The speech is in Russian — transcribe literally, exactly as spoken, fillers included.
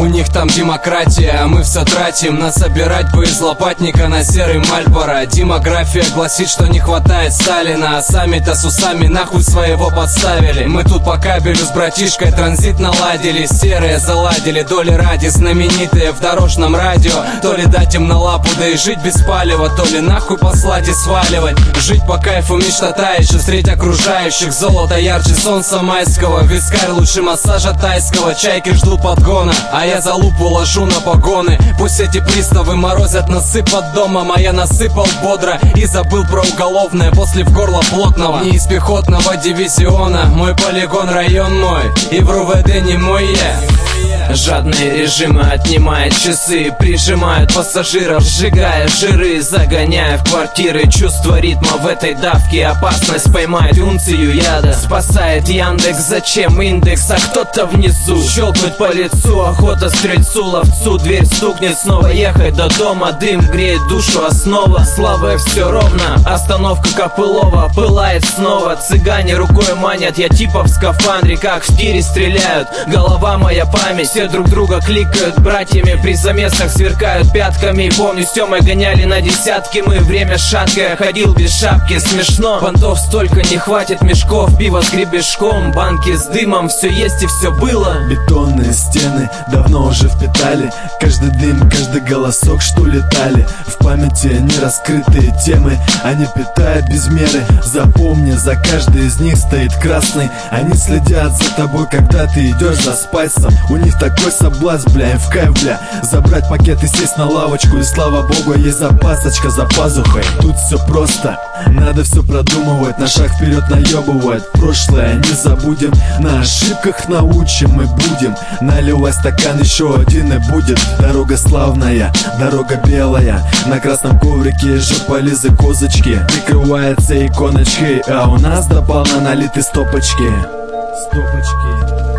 них там демократия, а мы все тратим на собирать бы из лопатника на серый Мальборо. Демография гласит, что не хватает Сталина, а сами-то с усами нахуй своего подставили. Мы тут по кабелю с братишкой транзит наладили, серые заладили, доли ради знаменитые в дорожном радио. То ли дать им на лапу, да и жить без палева, то ли нахуй послать и сваливать. Жить по кайфу мечтата еще средь окружающих. Золото ярче солнца майского, вискарь лучше массажа тайского. Чайки ждут подгона, а я за лупу ложу на погоны. Пусть эти приставы морозят носы под домом, а я насыпал бодро и забыл про уголовное после в горло плотного. Не из пехотного дивизиона, мой полигон район мой, и в РУВД не мой я. Жадные режимы отнимают часы, прижимают пассажиров, сжигая жиры, загоняя в квартиры. Чувство ритма в этой давке, опасность поймает унцию яда. Спасает Яндекс, зачем индекс, а кто-то внизу. Щелкнуть по лицу, охота стрельцу, ловцу. Дверь стукнет, снова ехать до дома. Дым греет душу, основа, слабое все ровно. Остановка Копылова, пылает снова. Цыгане рукой манят, я типа в скафандре, как в тире стреляют. Голова моя память, все друг друга кликают братьями, при замесах сверкают пятками. Помню, с Тёмой гоняли на десятки мы, время шаткое, ходил без шапки, смешно. Понтов столько не хватит мешков, пиво с гребешком, банки с дымом, все есть и все было. Бетонные стены давно уже впитали каждый дым, каждый голосок, что летали в памяти нераскрытые темы. Они питают без меры, запомни, за каждой из них стоит красный. Они следят за тобой, когда ты идешь за спайсом. У них такой соблазн, бля, им в кайф, бля, забрать пакет и сесть на лавочку. И слава богу, есть запасочка за пазухой. Тут все просто, надо все продумывать, на шаг вперед наебывать. Прошлое не забудем, на ошибках научим мы будем. Наливай стакан, еще один и будет. Дорога славная, дорога белая, на красном коврике жополизы козочки, прикрывается иконочкой, а у нас дополна налиты стопочки. Стопочки.